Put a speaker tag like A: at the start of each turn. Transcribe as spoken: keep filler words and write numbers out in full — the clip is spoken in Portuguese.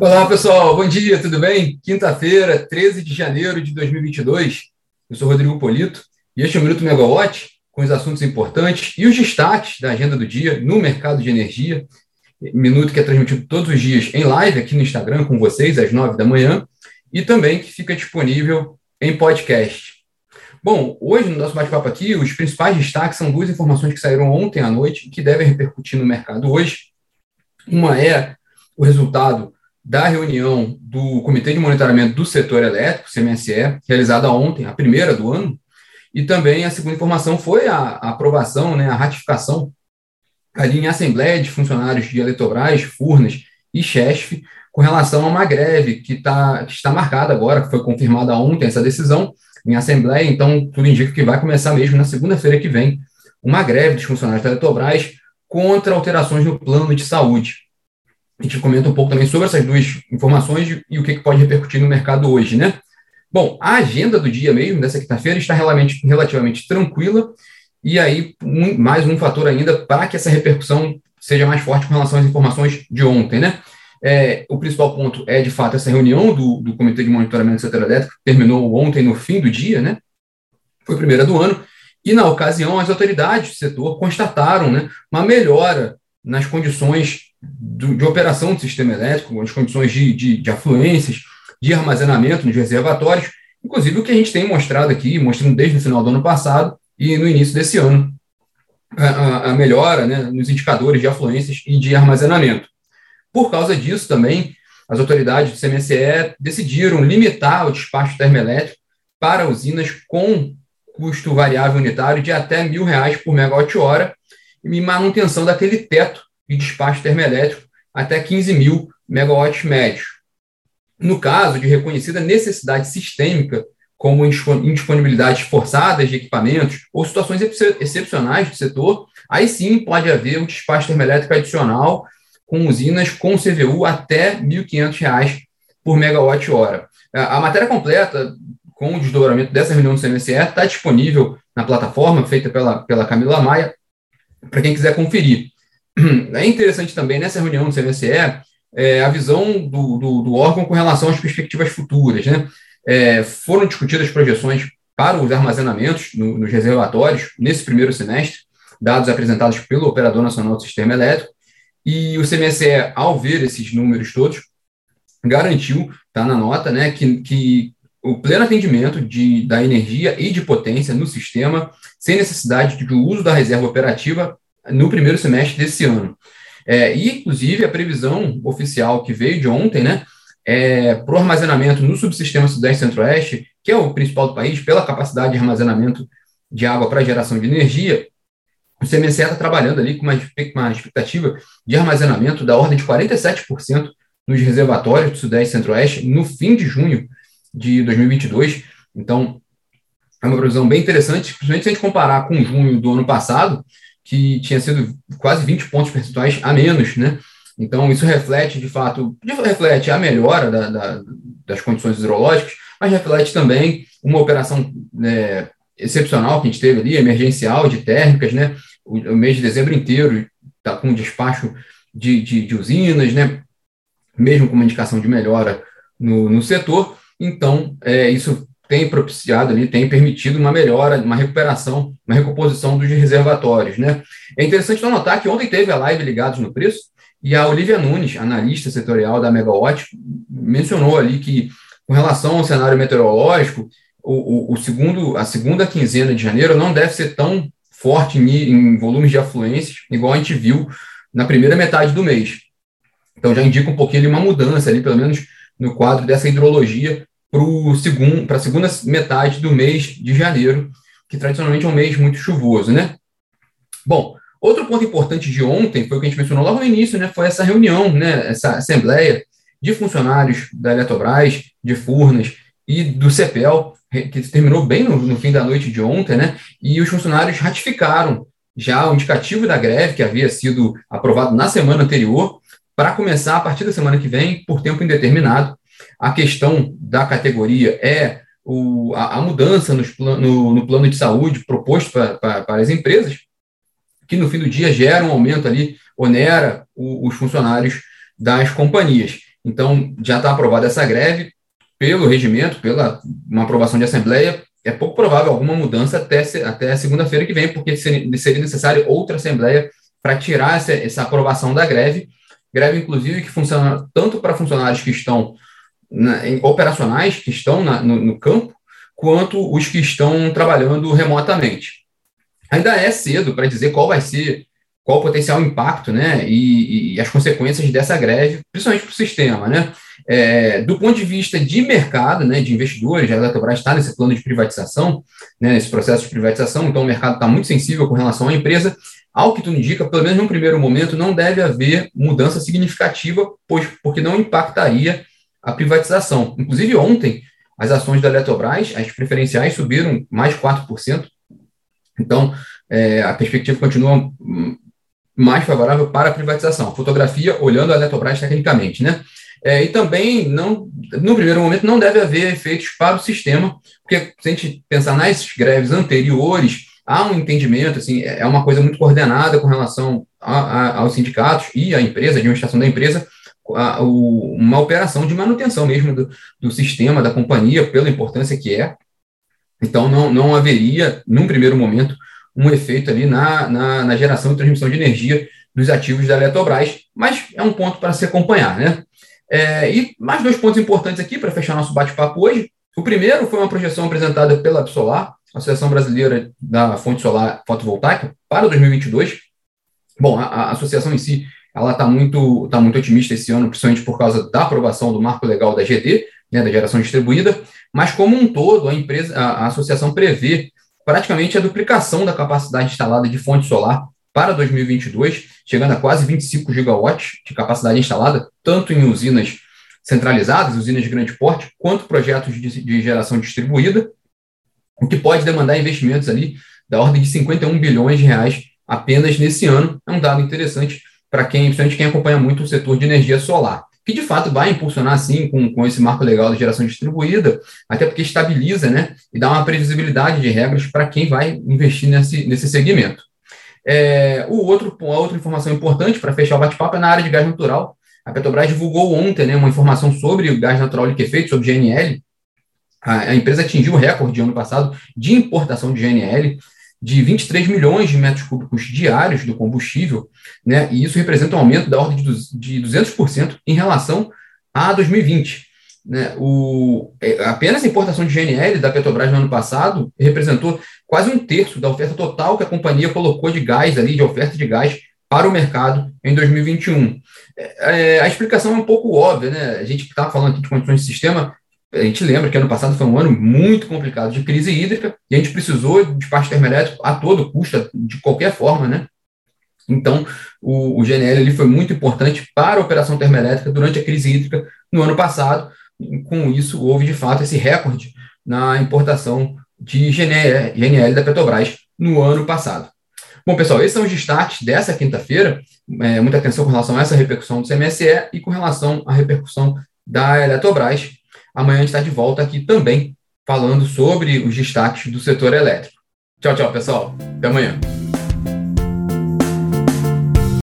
A: Olá, pessoal. Bom dia, tudo bem? Quinta-feira, treze de janeiro de dois mil e vinte e dois. Eu sou Rodrigo Polito e este é o Minuto Megawatt, com os assuntos importantes e os destaques da agenda do dia no mercado de energia. Minuto que é transmitido todos os dias em live aqui no Instagram com vocês, às nove da manhã, e também que fica disponível em podcast. Bom, hoje no nosso bate-papo aqui, os principais destaques são duas informações que saíram ontem à noite e que devem repercutir no mercado hoje. Uma é o resultado da reunião do Comitê de Monitoramento do Setor Elétrico, C M S E, realizada ontem, a primeira do ano, e também a segunda informação foi a, a aprovação, né, a ratificação ali em Assembleia de Funcionários de Eletrobras, Furnas e Chesf, com relação a uma greve que, tá, que está marcada agora, que foi confirmada ontem essa decisão em Assembleia, então tudo indica que vai começar mesmo na segunda-feira que vem, uma greve dos funcionários da Eletrobras contra alterações no plano de saúde. A gente comenta um pouco também sobre essas duas informações e o que pode repercutir no mercado hoje, né? Bom, a agenda do dia mesmo, dessa quinta-feira, está relativamente, relativamente tranquila, e aí um, mais um fator ainda para que essa repercussão seja mais forte com relação às informações de ontem, né? É, o principal ponto é, de fato, essa reunião do, do Comitê de Monitoramento do Setor Elétrico, que terminou ontem no fim do dia, né? Foi a primeira do ano, e na ocasião as autoridades do setor constataram, né, uma melhora nas condições do, de operação do sistema elétrico, nas condições de, de, de afluências, de armazenamento nos reservatórios, inclusive o que a gente tem mostrado aqui, mostrando desde o final do ano passado e no início desse ano, a, a melhora, né, nos indicadores de afluências e de armazenamento. Por causa disso também, as autoridades do C M S E decidiram limitar o despacho termoelétrico para usinas com custo variável unitário de até mil reais por megawatt-hora e manutenção daquele teto de despacho termoelétrico até quinze mil megawatts médios. No caso de reconhecida necessidade sistêmica, como indisponibilidades forçadas de equipamentos ou situações excepcionais do setor, aí sim pode haver um despacho termoelétrico adicional com usinas com C V U até mil e quinhentos reais por megawatt-hora. A matéria completa com o desdobramento dessa reunião do C M S E está disponível na plataforma feita pela, pela Camila Maia, para quem quiser conferir. É interessante também, nessa reunião do C M S E, é, a visão do, do, do órgão com relação às perspectivas futuras, né? É, foram discutidas projeções para os armazenamentos no, nos reservatórios nesse primeiro semestre, dados apresentados pelo Operador Nacional do Sistema Elétrico, e o C M S E, ao ver esses números todos, garantiu, está na nota, né, que, que o pleno atendimento de, da energia e de potência no sistema, sem necessidade de uso da reserva operativa no primeiro semestre desse ano. É, e, inclusive, a previsão oficial que veio de ontem, né, é, para o armazenamento no subsistema Sudeste Centro-Oeste, que é o principal do país, pela capacidade de armazenamento de água para geração de energia, o C M S E está trabalhando ali com uma, uma expectativa de armazenamento da ordem de quarenta e sete por cento nos reservatórios do Sudeste Centro-Oeste no fim de junho de dois mil e vinte e dois. Então, é uma previsão bem interessante, principalmente se a gente comparar com junho do ano passado, que tinha sido quase vinte pontos percentuais a menos, né? Então, isso reflete, de fato, reflete a melhora da, da, das condições hidrológicas, mas reflete também uma operação é, excepcional que a gente teve ali, emergencial, de térmicas, né? O, o mês de dezembro inteiro está com despacho de, de, de usinas, né? Mesmo com uma indicação de melhora no, no setor. Então, é, isso tem propiciado ali, tem permitido uma melhora, uma recuperação, uma recomposição dos reservatórios, né? É interessante notar que ontem teve a live Ligados no Preço e a Olivia Nunes, analista setorial da Megawatt, mencionou ali que, com relação ao cenário meteorológico, o, o, o segundo, a segunda quinzena de janeiro não deve ser tão forte em, em volumes de afluências, igual a gente viu na primeira metade do mês. Então, já indica um pouquinho de uma mudança ali, pelo menos no quadro dessa hidrologia, para a segunda metade do mês de janeiro, que tradicionalmente é um mês muito chuvoso, né? Bom, outro ponto importante de ontem, foi o que a gente mencionou logo no início, né? Foi essa reunião, né? Essa assembleia de funcionários da Eletrobras, de Furnas e do CEPEL, que terminou bem no, no fim da noite de ontem, né? E os funcionários ratificaram já o indicativo da greve, que havia sido aprovado na semana anterior, para começar a partir da semana que vem, por tempo indeterminado. A questão da categoria é o, a, a mudança nos plan, no, no plano de saúde proposto pra, pra, para as empresas, que no fim do dia gera um aumento ali, onera o, os funcionários das companhias. Então, já está aprovada essa greve pelo regimento, pela uma aprovação de assembleia. É pouco provável alguma mudança até, até segunda-feira que vem, porque seria, seria necessário outra assembleia para tirar essa, essa aprovação da greve. Greve, inclusive, que funciona tanto para funcionários que estão na, em, operacionais, que estão na, no, no campo, quanto os que estão trabalhando remotamente. Ainda é cedo para dizer qual vai ser, qual o potencial impacto, né, e, e as consequências dessa greve, principalmente para o sistema, né. É, do ponto de vista de mercado, né, de investidores, a Eletrobras está nesse plano de privatização, né, nesse processo de privatização, então o mercado está muito sensível com relação à empresa. Ao que tudo indica, pelo menos num primeiro momento, não deve haver mudança significativa, pois, porque não impactaria a privatização. Inclusive, ontem, as ações da Eletrobras, as preferenciais, subiram mais de quatro por cento. Então, é, a perspectiva continua mais favorável para a privatização. A fotografia, olhando a Eletrobras tecnicamente, né? É, e também, não, no primeiro momento, não deve haver efeitos para o sistema, porque se a gente pensar nas greves anteriores, há um entendimento, assim, é uma coisa muito coordenada com relação a, a, aos sindicatos e à empresa, a administração da empresa, a, o, uma operação de manutenção mesmo do, do sistema, da companhia, pela importância que é. Então, não, não haveria, num primeiro momento, um efeito ali na, na, na geração e transmissão de energia dos ativos da Eletrobras, mas é um ponto para se acompanhar, né? É, e mais dois pontos importantes aqui para fechar nosso bate-papo hoje. O primeiro foi uma projeção apresentada pela Absolar, Associação Brasileira da Fonte Solar Fotovoltaica, para dois mil e vinte e dois. Bom, a, a associação em si, ela está muito, tá muito otimista esse ano, principalmente por causa da aprovação do marco legal da G D, né, da geração distribuída, mas como um todo, a, empresa, a, a associação prevê praticamente a duplicação da capacidade instalada de fonte solar para dois mil e vinte e dois, chegando a quase vinte e cinco gigawatts de capacidade instalada, tanto em usinas centralizadas, usinas de grande porte, quanto projetos de, de geração distribuída, o que pode demandar investimentos ali da ordem de cinquenta e um bilhões de reais apenas nesse ano. É um dado interessante para quem, principalmente quem acompanha muito o setor de energia solar, que de fato vai impulsionar, sim, com, com esse marco legal de geração distribuída, até porque estabiliza, né, e dá uma previsibilidade de regras para quem vai investir nesse, nesse segmento. É, o outro, a outra informação importante para fechar o bate-papo é na área de gás natural. A Petrobras divulgou ontem, né, uma informação sobre o gás natural liquefeito, sobre G N L. A, a empresa atingiu o recorde ano passado de importação de G N L, de vinte e três milhões de metros cúbicos diários do combustível, né, e isso representa um aumento da ordem de duzentos por cento em relação a dois mil e vinte. Né, o, apenas a importação de G N L da Petrobras no ano passado representou quase um terço da oferta total que a companhia colocou de gás, ali, de oferta de gás para o mercado em dois mil e vinte e um. É, a explicação é um pouco óbvia, né? A gente está falando aqui de condições de sistema, a gente lembra que ano passado foi um ano muito complicado de crise hídrica e a gente precisou de despacho termoelétrico a todo custo, de qualquer forma, né? Então, o, o G N L ali foi muito importante para a operação termoelétrica durante a crise hídrica no ano passado. Com isso, houve, de fato, esse recorde na importação de G N L da Petrobras no ano passado. Bom, pessoal, esses são os destaques dessa quinta-feira. É, muita atenção com relação a essa repercussão do C M S E e com relação à repercussão da Eletrobras. Amanhã a gente está de volta aqui também, falando sobre os destaques do setor elétrico. Tchau, tchau, pessoal. Até amanhã.